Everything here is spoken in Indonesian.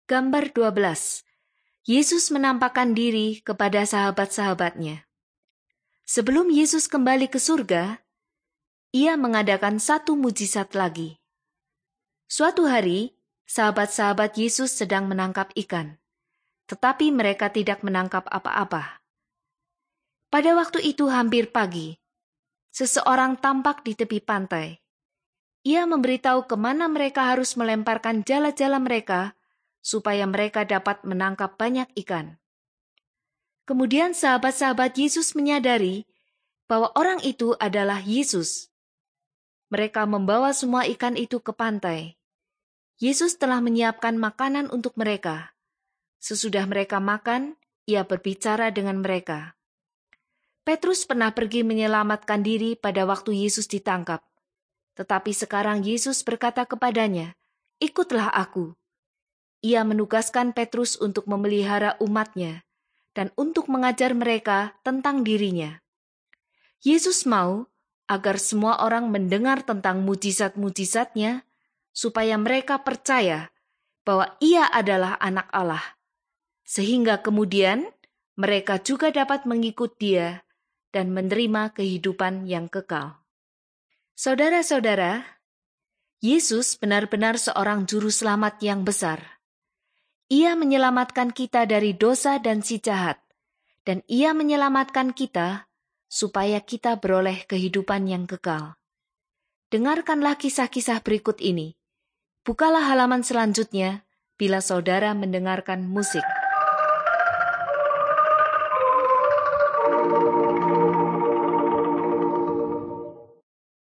Gambar 12. Yesus menampakkan diri kepada sahabat-sahabatnya. Sebelum Yesus kembali ke surga, ia mengadakan satu mujizat lagi. Suatu hari, sahabat-sahabat Yesus sedang menangkap ikan, tetapi mereka tidak menangkap apa-apa. Pada waktu itu hampir pagi, seseorang tampak di tepi pantai. Ia memberitahu kemana mereka harus melemparkan jala-jala mereka, supaya mereka dapat menangkap banyak ikan. Kemudian sahabat-sahabat Yesus menyadari bahwa orang itu adalah Yesus. Mereka membawa semua ikan itu ke pantai. Yesus telah menyiapkan makanan untuk mereka. Sesudah mereka makan, ia berbicara dengan mereka. Petrus pernah pergi menyelamatkan diri pada waktu Yesus ditangkap. Tetapi sekarang Yesus berkata kepadanya, "Ikutlah aku." Ia menugaskan Petrus untuk memelihara umatnya dan untuk mengajar mereka tentang dirinya. Yesus mau agar semua orang mendengar tentang mujizat-mujizatnya, supaya mereka percaya bahwa ia adalah anak Allah, sehingga kemudian mereka juga dapat mengikut dia dan menerima kehidupan yang kekal. Saudara-saudara, Yesus benar-benar seorang juru selamat yang besar. Ia menyelamatkan kita dari dosa dan si jahat, dan ia menyelamatkan kita supaya kita beroleh kehidupan yang kekal. Dengarkanlah kisah-kisah berikut ini. Bukalah halaman selanjutnya bila saudara mendengarkan musik.